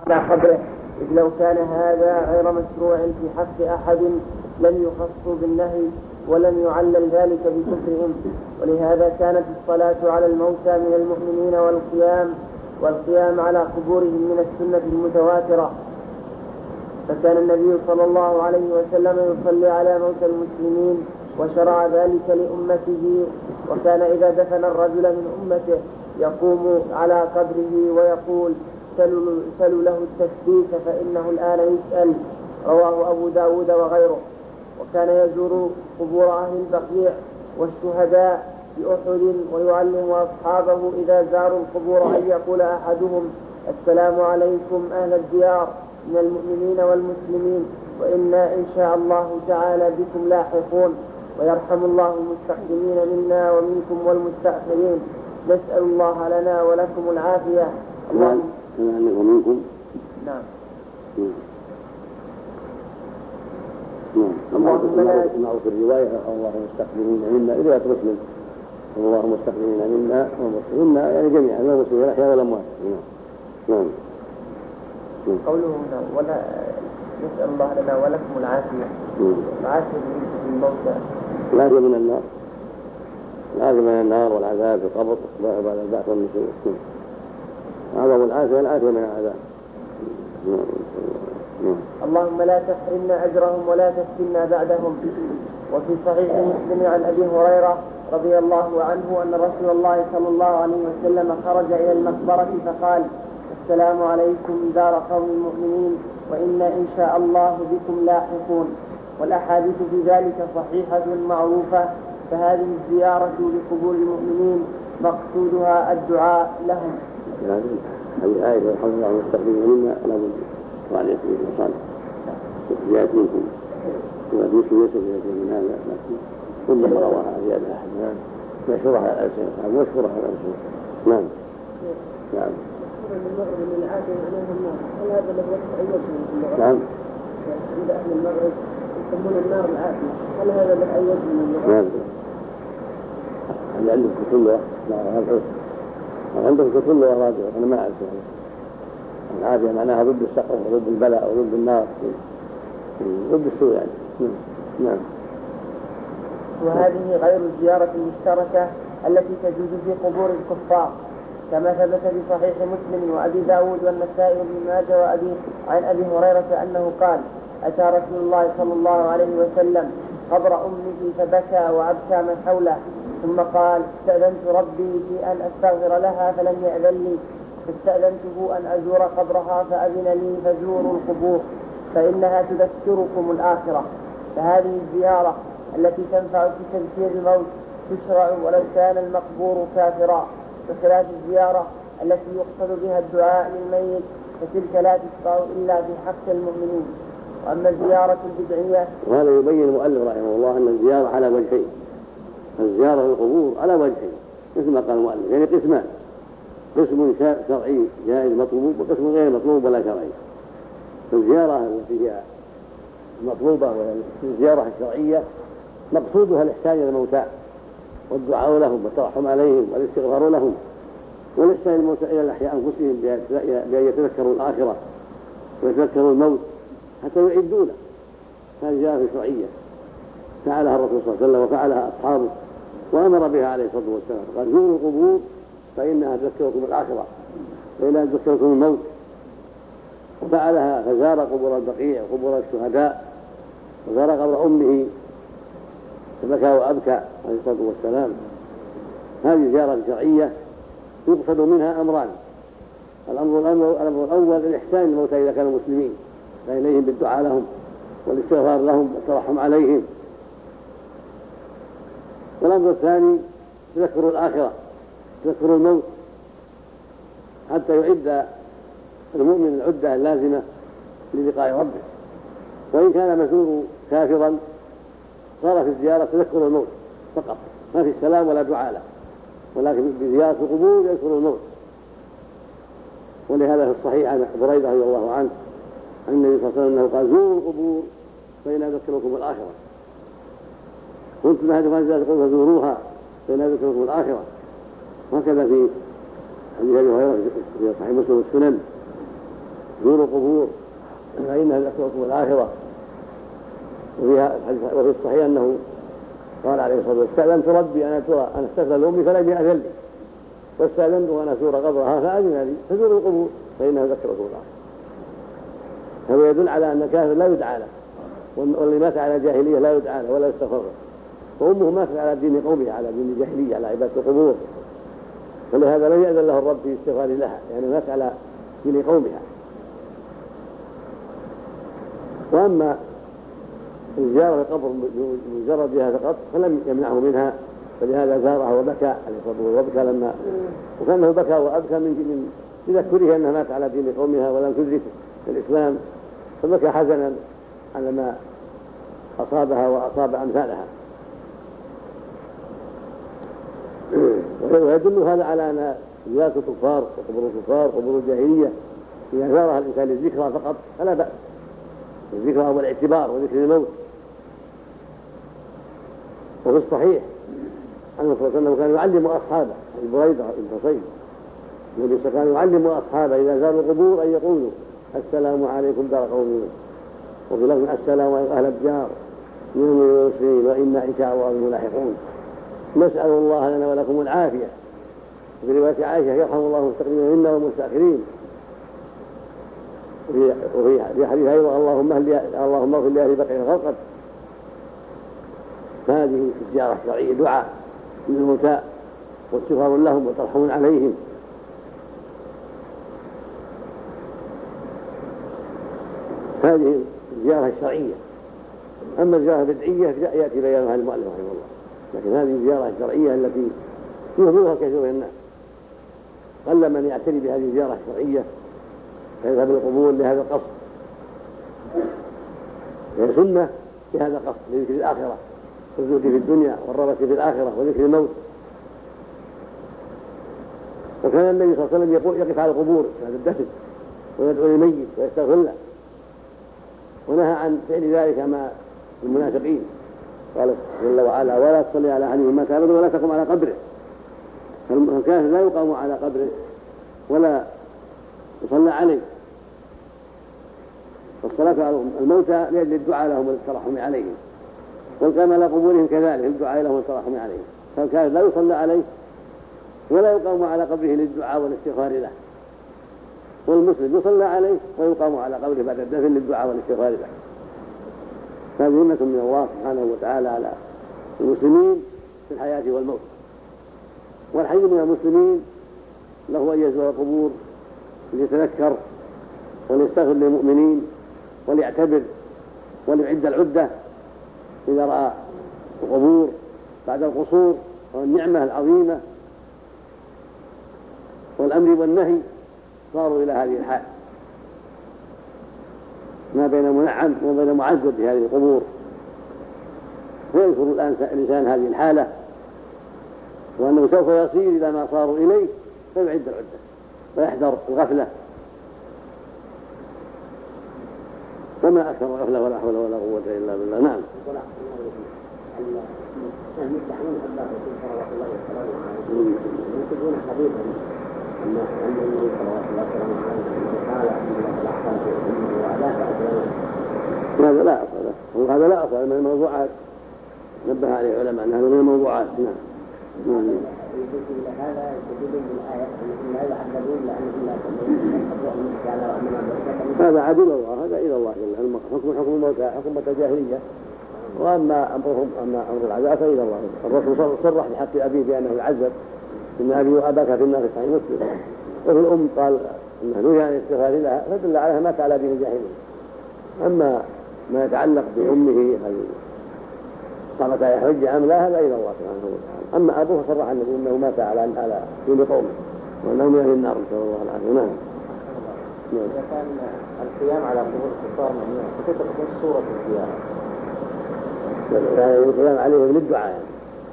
على قبره، إذ لو كان هذا غير مشروع في حق أحد لم يخصوا بالنهي ولم يعلل ذلك بكفرهم. ولهذا كانت الصلاة على الموتى من المؤمنين والقيام على قبورهم من السنة المتواترة. فكان النبي صلى الله عليه وسلم يصلي على موتى المسلمين وشرع ذلك لأمته. وكان إذا دفن الرجل من أمته يقوم على قبره ويقول: سلوا له التثبيت فإنه الآن يسأل. رواه أبو داود وغيره. وكان يزور قبور أهل البقيع والشهداء بأحد ويعلم أصحابه إذا زاروا القبور أن يقول أحدهم: السلام عليكم أهل الديار من المؤمنين والمسلمين، وإنا إن شاء الله تعالى بكم لاحقون، ويرحم الله المستقدمين منا ومنكم والمستأخرين. نسأل الله لنا ولكم العافية. ومنكم. نعم. اللهم في الرواية: الله مستقبلين منا، إذا مسلم الله مستقبلين منا ومسلمين، يعني جميعا المسلمين الأحياء والأموات. نعم. قوله ولا نسأل الله لنا ولكم العافية. العافية في الموتى، العافية من النار، العافية من النار والعذاب في القبر بعد البعث والنشور. هذا هو العافية من العذاب. اللهم لا تحرمنا أجرهم ولا تفتنا بعدهم. وفي صحيح مسلم عن أبي هريرة رضي الله عنه أن رسول الله صلى الله عليه وسلم خرج إلى المقبرة فقال: السلام عليكم دار قوم المؤمنين، وإنا إن شاء الله بكم لاحقون. والأحاديث في ذلك صحيحة معروفة. فهذه الزيارة لقبور المؤمنين مقصودها الدعاء لهم. هذه آية: الحمد لله المستقبلين منا لا بد وعلى يسير وصالح زيادة منكم وفي سوية من هذا، لكن ثم رواها زيادة أحد مشهورة على الألسنة ومشهورة على الألسنة. نعم. نعم. هل هذا الذي يتأيد من اللغة؟ نعم. عند أهل المغرب يسمون النار العافية، هل هذا يتأيد من اللغة؟ نعم. هل عندكم كتب لغة؟ لا، عندكم كتب لغة راجعة، أنا ما أعرف. العافية معناها ضد السقف وضد البلاء وضد النار، ضد السوء يعني. نعم. وهذه غير الزيارة المشتركة التي تجوز في قبور الكفار، كما ثبت في صحيح مسلم وأبي داود والنسائي وابن ماجه عن أبي هريرة أنه قال: أتى رسول الله صلى الله عليه وسلم قبر أمه فبكى وأبكى من حوله، ثم قال: استأذنت ربي في أن أستغفر لها فلم يأذن لي، فاستأذنته أن أزور قبرها فأذن لي، فزوروا القبور فإنها تذكركم الآخرة. فهذه الزيارة التي تنفع في تذكير الموت تشرع ولو كان المقبور كافرا، بخلاف الزيارة التي يقصد بها الدعاء للميت، فتلك لا تشرع إلا في حق المؤمنين. وأما الزيارة البدعية، وهذا يبين المؤلف رحمه الله أن الزيارة على وجهين. الزيارة للقبور على وجهين مثل ما قال المؤلف، يعني قسمان: قسم شرعي جائز مطلوب، وقسم غير مطلوب ولا شرعي. الزيارة التي هي المطلوبة والزيارة الشرعية مقصودها الإحسان إلى الموتى والدعاء لهم والترحم عليهم والاستغفار لهم، والإحسان إلى الموتى إلى الأحياء أنفسهم بأن يتذكروا الآخرة ويتذكروا الموت حتى يعدونه. هذه زيارة شرعية فعلها الرسول صلى الله عليه وسلم وفعلها أصحابه وأمر بها عليه الصلاة والسلام. قال: زوروا القبور فإنها تذكركم الآخرة وإنها تذكركم الموت. وفعلها فزار قبور البقيع وقبور الشهداء وزار قبر أمه فبكى وأبكى عليه الصلاة والسلام. هذه زيارة شرعية يقصد منها أمران: الأمر الأول الإحسان للموتى إذا كانوا مسلمين، فإليهم بالدعاء لهم والاستغفار لهم والترحم عليهم. والأمر الثاني تذكر الآخرة، تذكر الموت، حتى يعد المؤمن العدة اللازمة للقاء ربه. وإن كان مزور كافرا صار في الزيارة تذكر الموت فقط، ما في السلام ولا دعاء له، ولكن بزيارة القبور يذكر الموت. ولهذا في الصحيح عن بريدة رضي الله عنه عن النبي صلى الله عليه وسلم أنه قال: زوروا القبور فإنها تذكركم الآخرة. قلت ما هذا فانزل تقول: فزوروها فإنها تذكركم الآخرة. وهكذا في حديث أبي هريرة في صحيح مسلم والسنن زوروا القبور فإنها ذكركم الآخرة. وفي الصحيح أنه قال عليه الصلاة والسلام: استأذنت ربي أن أستغفر لأمي فلم يأذن لي، واستأذنته أن أزور قبرها فأذن لي، فزوروا القبور فإنها ذكركم الآخرة. هذا يدل على أن الكافر لا يدعى له، واللي مات على جاهلية لا يدعى له ولا يستغفر له، وأمه ماتت على دين قومها، على دين الجاهلية، على عبادة القبور، فلهذا لم يأذن له الرب في الاستغفار لها، يعني مات على دين قومها. وأما الزيارة القبر مجرد بها فقط فلم يمنعه منها، فلهذا زارها وبكى عليه الصلاة والسلام، وبكى لما وكانه بكى وأبكى من تذكره أنها مات على دين قومها ولم تدرك الإسلام، فبكى حزنا على ما أصابها وأصاب أمثالها. ويدل هذا على أن زيارة الكفار وقبور الكفار وقبور الجاهلية إذا زارها الإنسان للذكرى فقط فلا بأس، الذكرى والاعتبار وذكر الموت. وفي الصحيح أنه صلى الله عليه وسلم كان يعلم أصحابه، بريدة بن حصين النبي صلى الله عليه وسلم يعلم أصحابه إذا زاروا القبور أن يقولوا: السلام عليكم دار قوم يونس، وفي لفظ: السلام عليكم أهل الديار من المسلمين وإنا إن شاء الله بهم لاحقون، نسأل الله لنا ولكم العافية. وفي رواية عائشة: يرحم الله المستقدمين منا والمستأخرين. وفي حديث أيضا: اللهم اغفر لأهل بقيع الغرقد. هذه الزيارة الشرعية دعاء للموتى واستغفار لهم وترحم عليهم. هذه الزيارة الشرعية. أما الزيارة البدعية يأتي بيانها للمؤلف رحمه الله، لكن هذه الزيارة الشرعية التي يهملها كثير من الناس، قل من يعتني بهذه الزيارة الشرعية فيذهب القبور لهذا القصد. هي سنة لهذا القصد، لذكر الآخرة والزهد في الدنيا والرغبة في الآخرة وذكر الموت. وكان النبي صلى الله عليه وسلم يقف على القبور بعد الدفن ويدعو للميت ويستغفر له، ونهى عن فعل ذلك مع المنافقين. قال جل وعلا: ولا تصلي على أحد مات أبدا ولا تقم على قبره. فالكافر لا يقام على قبره ولا يصلى عليه. فالصلاة على الموتى لأجل الدعاء لهم والترحم عليهم، والقيام على قبورهم كذلك للدعاء لهم والترحم عليهم. فالكافر لا يصلى عليه ولا يقام على قبره للدعاء والاستغفار له، والمسلم يصلى عليه ويقام على قبره بعد الدفن للدعاء والاستغفار له. هذه نعمة من الله سبحانه وتعالى على المسلمين في الحياة والموت. والحي من المسلمين له أن يزور القبور ليتذكر وليستغفر للمؤمنين وليعتبر وليعد العدة إذا رأى القبور بعد القصور والنعمة العظيمة والأمر والنهي صاروا إلى هذه الحال، ما بين منعم وما بين معذب في هذه القبور. فيذكر الإنسان هذه الحالة وأنه سوف يصير إلى ما صاروا إليه فيعد العدة ويحذر الغفلة. وما أكثر الغفلة ولا حول ولا قوة إلا بالله. نعم. المستحيين الله صلوات الله وسلامه عليه ينتجون حديثا أن النبي صلوات الله وسلامه عليه قال إن الأحسن في أمه وعلاه هذا لا أصل له، وهذا لا أصل من الموضوعات نبه عليه العلماء أن هذا من الموضوعات. نعم. يجوز إلى هذا يستدلون بالآية أن لا يعذبون لأنهم لا يؤمنون. هذا عدل الله، هذا إلى الله جل وعلا. حكم الموتى حكم الجاهلية، وأما أمر العذاب فإلى الله. الرسول صرح بحق أبيه بأنه يعذب: إن أبي وأباك في النار صحيح مسلم. وفي الأم قال أنه نهي عن الاستغفار لها، فدل عليها مات على دين الجاهلية. أما ما يتعلق بأمه هل قامت على حج أم لا هذا إلى الله سبحانه وتعالى. أما أبوه صرح النبي أنه مات على دين قومه وأنه من أهل النار نسأل الله العافية. نعم. إذا كان القيام على قبور الكفار ممنوع فكيف تكون صورة الزيارة؟ يعني القيام عليهم للدعاء، يعني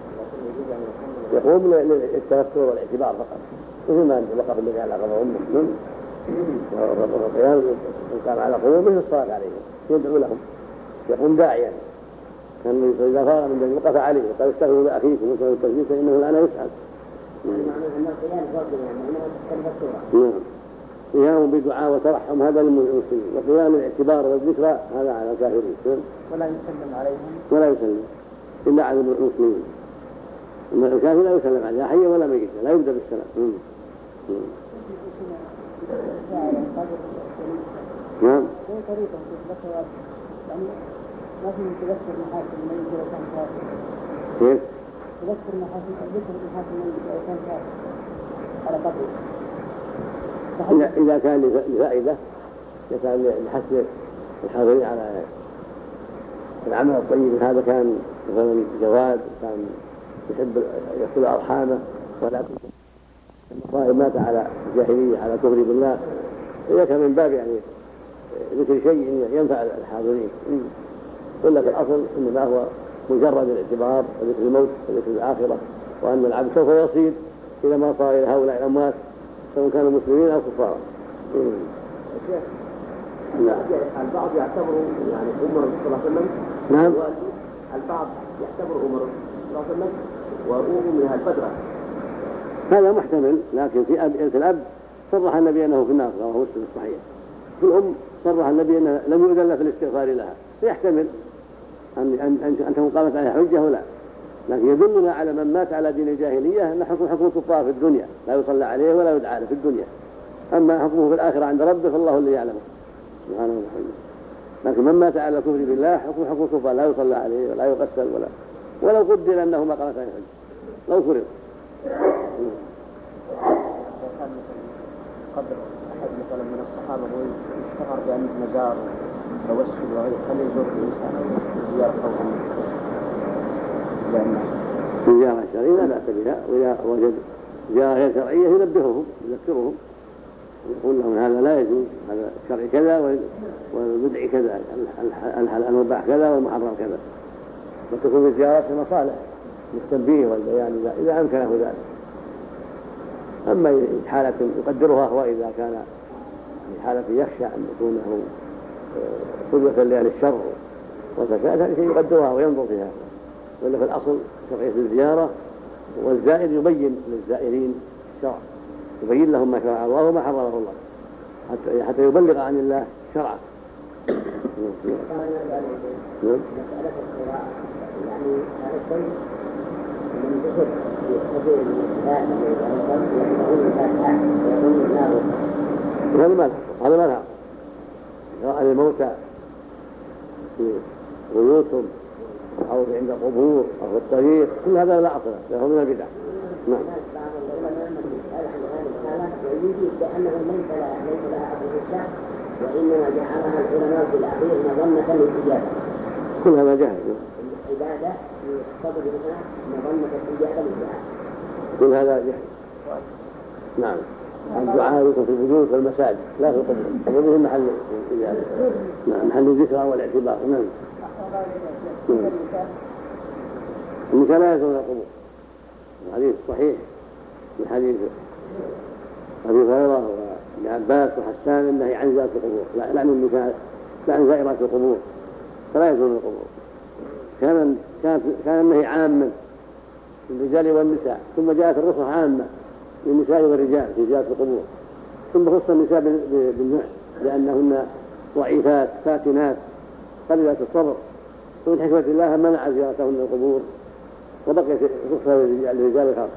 يقوم للتذكر والاعتبار فقط، مثل ما وقف الذي على قبر أمه والقيام القيام على قبور مثل الصلاة عليهم يدعو لهم، يقوم داعيا. كان إذا فارغ من ذلك وقف عليه وقال: استغفروا لأخيكم وسلموا التسليم فإنه الآن يسأل. معنى أن القيام فرض يعني أنه تذكر. قيام بدعاء وترحم هذا للمسلمين، وقيام الاعتبار والذكرى هذا على الكافرين. ولا يسلم عليهم ولا يسلم إلا على المسلمين. أما الكافر لا يسلم عليه لا حيا ولا ميتا، لا يبدأ بالسلام. نعم. ما في تذكر محاسن الميت لو كان كافر. كيف؟ تذكر محاسن الميت لو كان كافر على قدره. إذا كان لفائدة، إذا كان لحث الحاضرين على العمل الطيب، هذا كان مثلا جواد، كان يحب يصل أرحامه، ولكن المصائب مات على الجاهلية على كفر بالله، إذا كان من باب يعني ذكر شيء ينفع الحاضرين. ولا في الأصل إنما هو مجرد الاعتبار وذكر الموت وذكر الآخرة، وأن العبد سوف يصير إلى ما صار إلى هؤلاء الأموات سواء كانوا مسلمين أو كفارا. نعم. البعض يعتبر يعني عمر صلى الله عليه وسلم. نعم. البعض يعتبر عمر صلى الله عليه وسلم وأبوه من البدرة. هذا محتمل، لكن في الأب صرح النبي أنه في النار، وهو مسلم الصحيح. في الأم صرح النبي أنه لم يؤذن في الاستغفار لها، فيحتمل أن تكون قامت عليها حجة ولا، لكن يدلنا على من مات على دين الجاهلية أن حكم الكفار في الدنيا، لا يصلى عليه ولا يدعى له في الدنيا، أما حكمه في الآخرة عند ربه فالله الذي يعلمه سبحانه وتعالى. لكن من مات على كفر بالله حكم الكفار، لا يصلى عليه ولا يغسل ولو قدر أنه ما قامت عليه حجة لو فرض. قدر أحد مثلا من الصحابة ويشتهر بأنه مزار وتوسل وغيره، هل يزور الإنسان زيارة زيارة شرعية لا بأس بها، وإذا وجد زيارة غير شرعية ينبههم يذكرهم يقول لهم هذا لا يجوز، هذا الشرع كذا والبدع كذا، المباح كذا والمحرم كذا، وتكون الزيارات في مصالح للتنبيه والبيان إذا أمكنه ذلك. أما حالة يقدرها هو إذا كان في حالة يخشى أن يكونه قدوة لأهل الشر والفساد، هذا شيء يقدرها وينظر فيها. وإلا في الأصل شرعية الزيارة، والزائر يبين للزائرين الشرع، يبين لهم ما شرع الله وما حرمه الله حتى يبلغ عن الله شرعه. هذا ما لها سواء الموتى في بيوتهم أو عند القبور أو في الطريق، كل هذا لا أصل له من البدع. نعم. ويجب بأنه ليس لها أصل في الشرع، وإنما جعلها العلماء في الأخير مظنة للإجابة. كل هذا جهل. العبادة يقتضي بها مظنة الإجابة للدعاء. كل هذا جهل. نعم. الدعاء يكون في البيوت والمساجد لا في القبور، وهذه محل الإجابة، محل الذكرى والاعتبار. نعم. النساء لا يزورن القبور، الحديث صحيح من حديث أبي هريرة وابن عباس وحسان النهي عن زيارة القبور، لا عن النساء، لا عن زائرات القبور، فلا يزورن القبور. كان النهي عاما للرجال والنساء، ثم جاءت الرخصة عامة للنساء والرجال في زيارة القبور، ثم خص النساء بالنهي لأنهن ضعيفات فاتنات قليلات الصبر، ومن حكمة الله منع زيارتهن القبور وبقيت رخصة للرجال خاصة.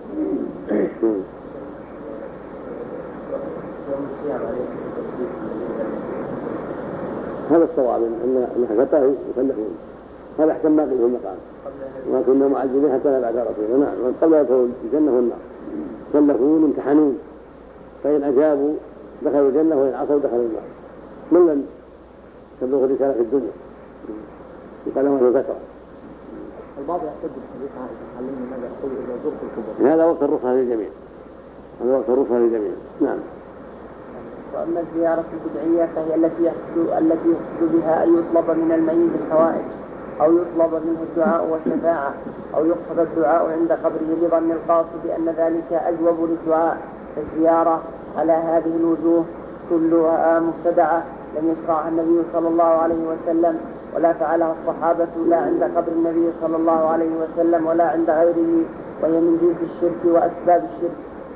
هذا الصواب أنها فتاه يكلفون، هذا أحسن ما قيل المقام، وما كنا معذبين حتى نبعث رسولا. نعم. قبل يدخلوا الجنة والنار كلفون امتحنون، فإن أجابوا دخلوا الجنة وإن عصوا دخلوا النار، من لم تبلغ الرسالة في الدنيا يقال لهم أهل فترة. البعض يحتج بحديث عائشة علمني ماذا يقول إذا زرت القبور. هذا وقت الرخصة للجميع، هذا وقت الرخصة للجميع. نعم. وأما الزيارة البدعية فهي التي يقصد بها أن يطلب من الميت الحوائج، أو يطلب منه الدعاء والشفاعة، أو يقصد الدعاء عند قبره لظن القاصد أن ذلك أجوب للدعاء. الزيارة على هذه الوجوه كلها مبتدعة لم يشرعها النبي صلى الله عليه وسلم، ولا فعلها الصحابة لا عند قبر النبي صلى الله عليه وسلم ولا عند غيره، وهي من جنس الشرك وأسباب الشرك،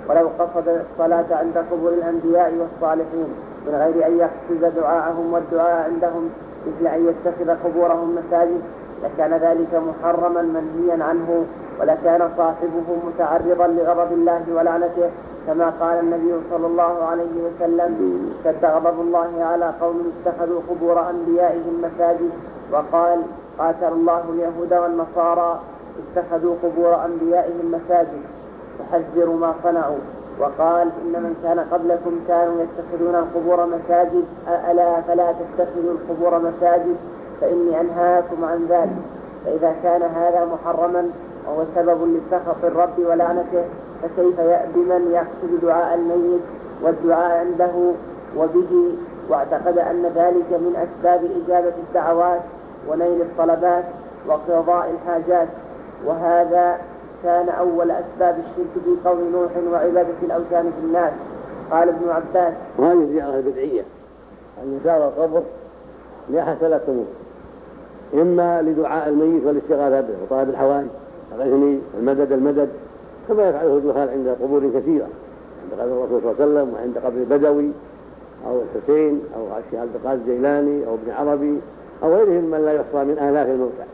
ولو قصد الصلاة عند قبور الأنبياء والصالحين من غير أن يقصد دعاءهم والدعاء عندهم مثل أن يتخذ قبورهم مساجد لكان ذلك محرما منهيا عنه، ولكان صاحبه متعرضا لغضب الله ولعنته، كما قال النبي صلى الله عليه وسلم: اشتد غضب الله على قوم اتخذوا قبور أنبيائهم مساجد، وقال: قاتل الله اليهود والنصارى اتخذوا قبور أنبيائهم مساجد، تحذر ما صنعوا. وقال: إن من كان قبلكم كانوا يتخذون القبور مساجد، ألا فلا تتخذوا القبور مساجد فإني أنهاكم عن ذلك. فإذا كان هذا محرما وهو سبب لسخط الرب ولعنته، فكيف بمن يقصد دعاء الميت والدعاء عنده وبه، واعتقد أن ذلك من أسباب إجابة الدعوات ونيل الطلبات وقضاء الحاجات، وهذا كان أول أسباب الشرك في قوم نوح وعبادة الأوثان في الناس. قال ابن عباس: وهذه الزيارة البدعية أن يزار القبر لأحد ثلاث أمور: إما لدعاء الميت والاستغاثة به وطلب الحوائج، أغثني، المدد، كما يفعله الدخال عند قبور كثيرة، عند قبر الرسول صلى الله عليه وسلم، وعند قبر البدوي أو الحسين أو الشيخ عبد القادر الجيلاني أو ابن عربي أو غيرهم من لا يحصى من آلاف الموتى.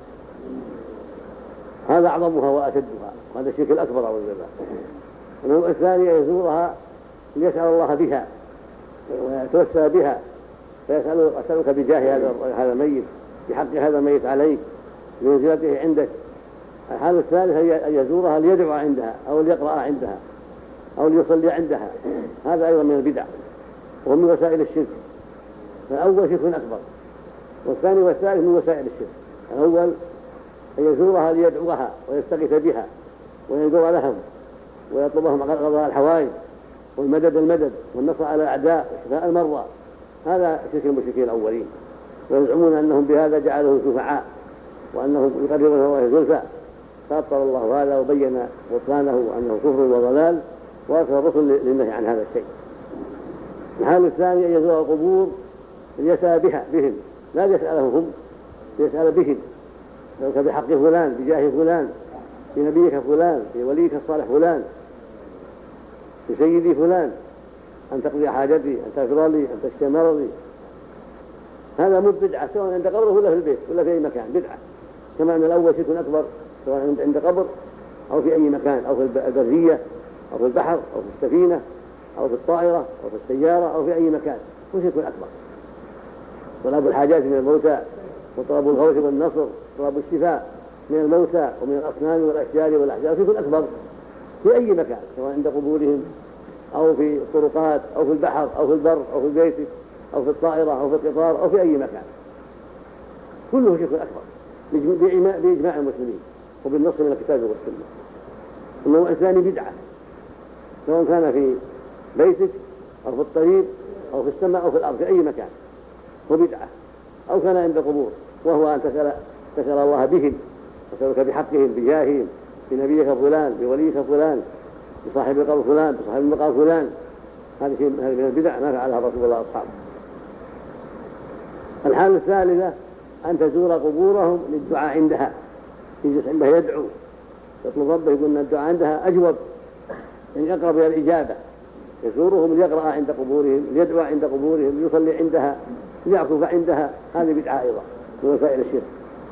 هذا أعظمها وأشدها، وهذا الشرك الأكبر أو الزبا. النوع الثاني يزورها ليسأل الله بها ويتوسل بها، فيسألك بجاه هذا الميت، بحق هذا الميت عليك، بمنزلته عندك. الحالة الثالثة هي أن يزورها ليدعو عندها أو ليقرأ عندها أو ليصلي عندها، هذا أيضا من البدع ومن وسائل الشرك. فالأول شرك أكبر، والثاني والثالث من وسائل الشرك. الأول أن يزورها ليدعوها ويستغيث بها وينذر لهم ويطلبهم قضاء الحوائج والمدد والنصر على الأعداء وشفاء المرضى، هذا شرك المشركين الأولين، ويزعمون أنهم بهذا جعلهم شفعاء وأنهم يقربون الله زلفى، فأبطل الله هذا وبين بطلانه وأنه كفر وضلال، وأرسل الرسل للنهي عن هذا الشيء. الحال الثاني أن يزور القبور ليسأل بهم، لا يسألهم هم، يسأل بهم، لو بحق فلان، بجاه فلان، بنبيك فلان، بوليك الصالح فلان، بسيدي فلان، أن تقضي حاجتي، أن تغفر لي، أن تشفي مرضي. هذا بدعة سواء عند قبره ولا في البيت ولا في أي مكان، بدعة. كما أن الأول شرك أكبر سواء عند قبر أو في أي مكان، أو في البرية أو في البحر أو في السفينة أو في الطائرة أو في السيارة أو في أي مكان، هو شرك أكبر. طلب الحاجات من الموتى وطلب الغوث والنصر، طلب الشفاء من الموتى ومن الأصنام والأشجار والأحجار شرك أكبر في أي مكان، سواء عند قبورهم أو في الطرقات أو في البحر أو في البر أو في البيت أو في الطائرة أو في القطار أو في أي مكان، كله شرك أكبر بإجماع المسلمين وبالنص من الكتاب والسنة. النوع الثاني بدعة، سواء كان في بيتك أو في الطريق أو في السماء أو في الأرض في أي مكان، هو بدعة. أو كان عند قبور، وهو أن تسأل الله بهم، تسألك بحقهم، بجاههم، بنبيك فلان، بوليك فلان، بصاحب القبر فلان، بصاحب المقام فلان. هذه من البدع ما فعلها الرسول الله وأصحابه. الحالة الثالثة أن تزور قبورهم للدعاء عندها، يجلس عندها يدعو، يطلب ربه، يقول أن الدعاء عندها أجوب، يعني أقرب إلى الإجابة. يزورهم ليقرأ عند قبورهم، ليدعو عند قبورهم، ليصلي عندها، ليعكف عندها. هذه بدعة أيضا من وسائل الشرك.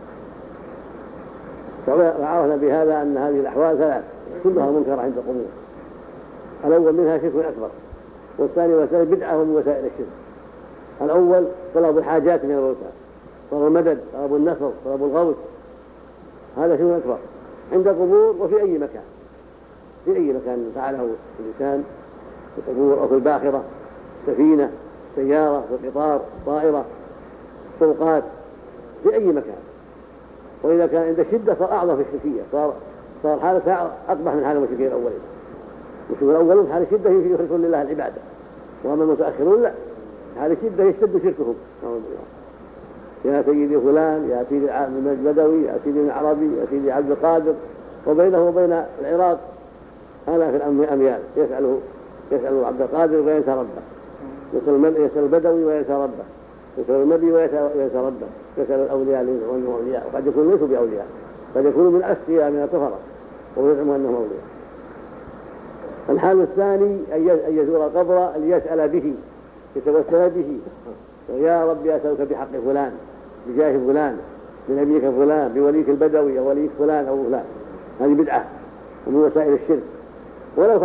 وعرفنا بهذا أن هذه الأحوال ثلاث كلها منكرة عند القبور. الأول منها شرك أكبر، والثاني والثالث بدعة من وسائل الشرك. الأول طلب الحاجات من الموتى، طلب المدد، طلب النصر، طلب الغوث، هذا شرك أكبر عند القبور وفي أي مكان، في أي مكان فعله الإنسان، في القبور أو في الباخرة، سفينة، سيارة، في القطار، طائرة، طرقات، في أي مكان. وإذا كان عند الشدة صار أعظم في الشركية، صار حالة أقبح من حال المشركين الأولين. المشركين الأولين حال الشدة يخلصون لله العبادة، وأما المتأخرون لا، حال الشدة يشتد شركهم. يا سيدي فلان، يا سيدي البدوي، يا سيدي العربي، يا سيدي عبد القادر، وبينه وبين العراق آلاف الأميال. يسأل عبد القادر وينسى ربه، يسأل البدوي وينسى ربه، يسأل النبي وينسى ربه، يسأل الأولياء وأنهم أولياء، وقد يكونوا ليسوا بأولياء، قد يكونوا من أسفياء من الكفرة ويزعموا أنهم أولياء. الحال الثاني أن يزور القبر ليسأل به، يتوسل به، يا رب أسألك بحق فلان، بجاه فلان، بنبيك فلان، بوليك البدوي أو وليك فلان أو فلان. هذه بدعة ومن وسائل الشرك. ولو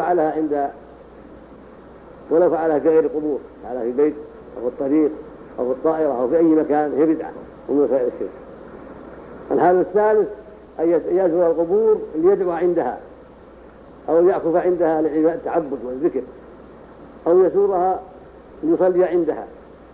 فعلها في غير القبور، فعلها في البيت أو في الطريق أو في الطائرة أو في أي مكان، هي بدعة ومن وسائل الشرك. الحال الثالث أن يزور القبور ليدعو عندها أو يعكف عندها للتعبد والذكر، أو يزورها ليصلي عندها.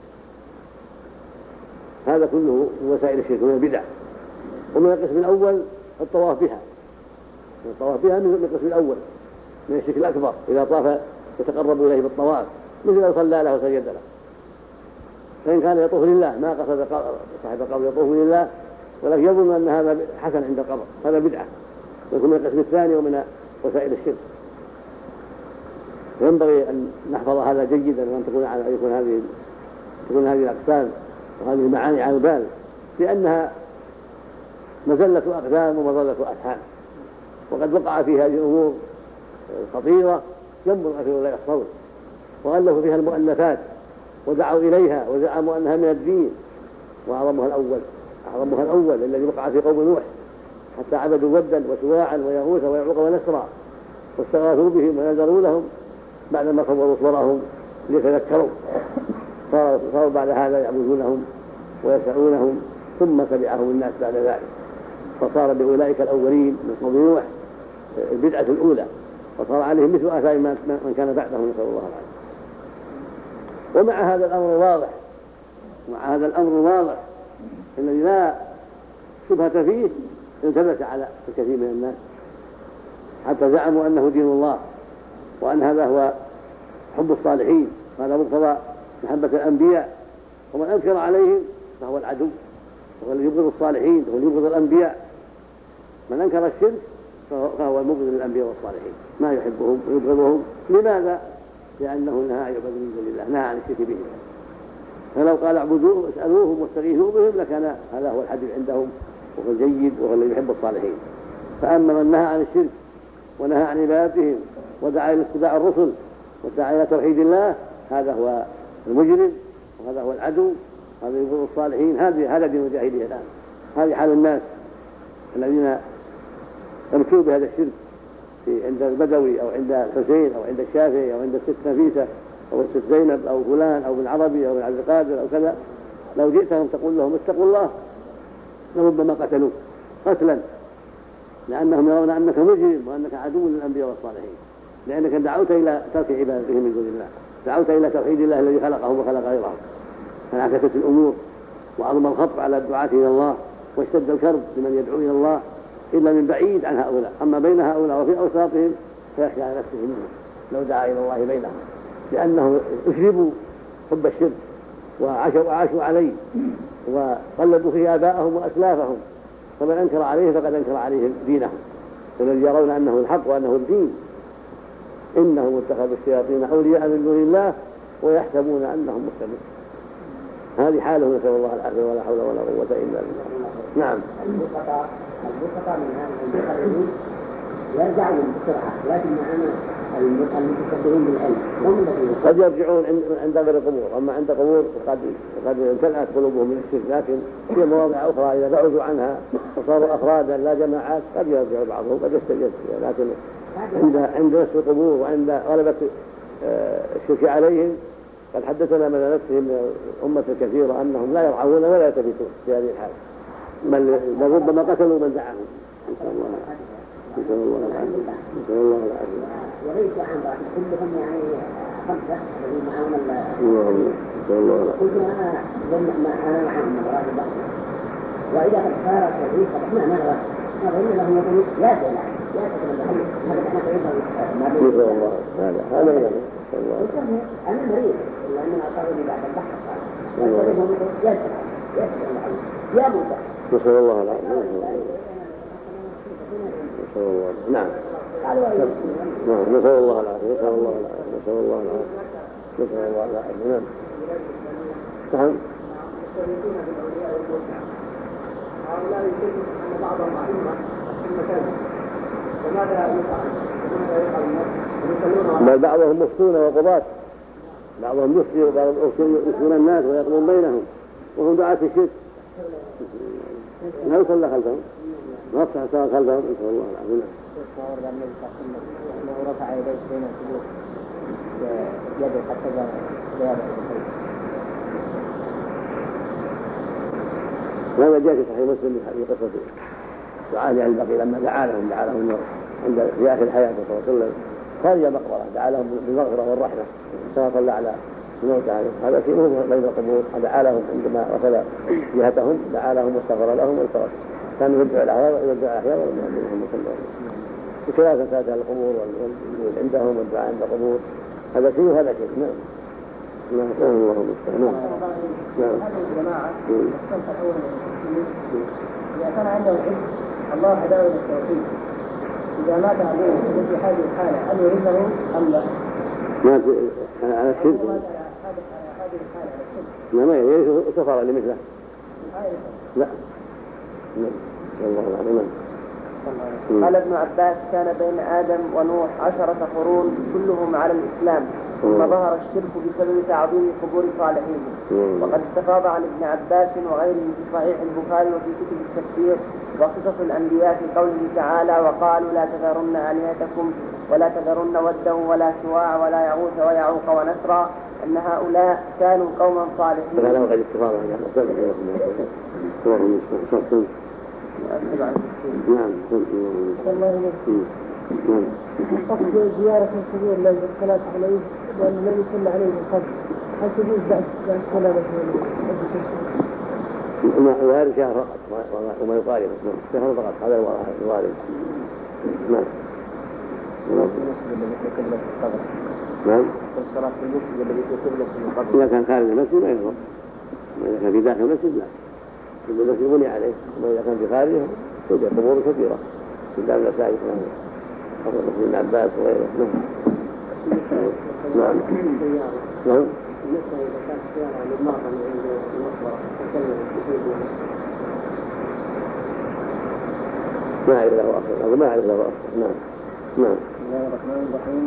هذا كله من وسائل الشرك ومن البدع. ومن القسم الأول الطواف بها، من القسم الأول من الشرك الأكبر، إذا طاف يتقرب إليه بالطواف، مثل لو صلى له وسجد له. فإن كان يطوف لله، ما قصد صاحب القبر يطوف لله، ولكن يظن أن هذا حسن عند القبر، هذا بدعة، يكون من القسم الثاني ومن وسائل الشرك. ينبغي أن نحفظ هذا جيدا، وأن تكون هذه الأقسام وهذه المعاني على البال، لأنها مزلة أقدام ومظلة أفهام، وقد وقع في هذه الأمور خطيرة جنب الأخير لا يحصون، وألفوا فيها المؤلفات ودعوا إليها وزعموا أنها من الدين. وأعظمها الأول الذي وقع في قوم نوح، حتى عبدوا ودا وسواعا ويغوث ويعوق ونسرا، واستغاثوا بهم ونذروا لهم بعدما صوروا صورهم ليتذكروا، صاروا بعد هذا يعبدونهم ويسعونهم، ثم تبعهم الناس بعد ذلك، فصار بأولئك الأولين من قوم نوح البدعة الأولى، وصار عليهم مثل آثار من كان بعدهم، نسأل الله العافية. ومع هذا الأمر الواضح الذي لا شبهة فيه، انتبه على الكثير من الناس حتى زعموا أنه دين الله، وأن هذا هو حب الصالحين، وهذا مقتضى محبة الأنبياء. ومن أنكر عليهم فهو العدو، وهو الذي يبغض الصالحين، وهو الذي يبغض الأنبياء. من أنكر الشرك فهو المبغض للأنبياء والصالحين، ما يحبهم ويبغضهم. لماذا؟ لأنه نهى عن عبادة من دون الله، نهى عن الشرك بهم. فلو قال اعبدوه واسألوهم واستغيثوا بهم لكان هذا هو الحديث عندهم، وهو الجيد، وهو الذي يحب الصالحين. فأما من نهى عن الشرك ونهى عن عبادتهم ودعا إلى اتباع الرسل ودعا إلى توحيد الله، هذا هو المجرم، وهذا هو العدو، هذا يبغض الصالحين. هذا دين الجاهلية الآن. هذه حال الناس الذين يمكروا بهذا الشرك عند البدوي أو عند الحسين أو عند الشافعي أو عند الست نفيسة أو الست زينب أو فلان أو ابن عربي أو ابن عبد القادر أو كذا. لو جئتهم تقول لهم اتقوا الله لربما قتلوك قتلا، لأنهم يرون أنك مجرم وأنك عدو للأنبياء والصالحين، لأنك دعوت إلى ترك عبادتهم من دون الله، دعوت إلى توحيد الله الذي خلقهم وخلق غيرهم. فانعكست الأمور وعظم الخطر على الدعاة إلى الله، واشتد الكرب لمن يدعو إلى الله إلا من بعيد عن هؤلاء. أما بين هؤلاء وفي أوساطهم فيخشى على نفسه منهم لو دعا إلى الله بينهم، لأنهم أشربوا حب الشرك وعاشوا عليه وقلدوا فيه آباءهم وأسلافهم. فمن أنكر عليه فقد أنكر عليهم دينهم، والذي يرون أنه الحق وأنه الدين. إنهم اتخذوا الشياطين أولياء من دون الله ويحسبون أنهم مهتدون. هذه حاله، نسأل الله العافية، ولا حول ولا قوة إلا بالله. نعم. البسطاء من هذا المقررين يرجعون بسرعة، لكن معنا المتكبرين بالعلم هم الذين قد يرجعون عند غير القبور. أما عند قبور قد امتلأت قلوبهم من الشرك، لكن في مواضع أخرى إذا بعدوا عنها وصاروا أفرادا لا جماعات قد يرجع بعضهم، قد يستجد. لكن عند نفس القبور وعند غلبة الشرك عليهم قد حدثنا من نفسهم من الأمة الكثيرة أنهم لا يرعون ولا يلتفتون في هذه الحال، بل ربما قتلوا من دعاهم. نسأل الله العافية. وليس عن بعض كلهم يعني خمسة الذين معهم أنا معهم مرات البحث. وإذا قد صار الحديث فإحنا نرى لهم يقولون يا سلام يا سلام هذا احنا تعيد هذا أنا مريض لأننا أصابني بعد البحث يا موسى. نسأل الله العافية. نسأل الله. نعم. نسأل الله العافية. نسأل الله العافية. نسأل الله العافية. نسأل الله العافية. نعم. هؤلاء يشكون أن بعضهم أئمة في المكان، فماذا يفعل؟ ماذا يفعل الناس؟ بل بعضهم مفتون وقضاة، بعضهم يفتي وبعضهم يفتون الناس ويقضون بينهم وهم دعاة الشرك. لا يصلى خلفهم، ما يصح الصلاة خلفهم، نسأل الله العافية. أنه رفع يديه بين السجود يده حتى زاد هذا جاء في صحيح مسلم في قصة دعاء لأهل البقيع لما دعا لهم عند في آخر حياته صلى الله عليه وسلم خارج مقبرة، دعا لهم بالمغفرة والرحمة كما صلى على الموتى عليه. هذا شيء مهم بين القبور، دعا لهم عندما وصل جهتهم، دعا لهم واستغفر لهم والتوكل، كان يدعو الأحياء ولم يعلمهم صلى الله عليه وسلم. بخلاف فاتها القبور والوجود عندهم والدعاء عند القبور، هذا شيء وهذا شيء. نعم نعم الله المستعان. نعم هذه الجماعة الصنف الأول إذا كان عنده علم الله هداه إلى التوحيد، إذا مات أبوه في هذه الحالة هل يرثه أم لا؟ مات على الشرك؟ لا ما يرثه كفر لمثله. لا الله العظيم. قال ابن عباس: كان بين آدم ونوح 10 قرون كلهم على الإسلام، ثم ظهر الشرك بسبب تعظيم قبور صالحين. وقد استفاض عن ابن عباس وغيره في صحيح البخاري وفي كتب التفسير وقصص الأنبياء في قوله تعالى: وقالوا لا تذرن آلهتكم ولا تذرن ودا ولا سواع ولا يغوث ويعوق ونسرا، أن هؤلاء كانوا قوما صالحين. هذا وقد استفاض عن نعم. قصد زيارة القبور للصلاة عليه لأن النبي صلى الله عليه وسلم هل تجوز بعد الصلاة وهذا شهر فقط وما يقارب شهر فقط، هذا الوارد. نعم. نعم. الصلاة في المسجد الذي في قبلة القبر إذا كان خارج المسجد ما يضر، وإذا كان في داخل المسجد لا، المسجد بني عليه، وإذا كان في خارجه توجد قبور كثيرة في باب المساجد قبر ابن عباس وغيره. نعم. نعم. بالنسبة إذا كانت سيارة للمرأة من عند المقبرة ما أعرف له أخر، ما أعرف له أخر. نعم. نعم. بسم الله الرحمن الرحيم.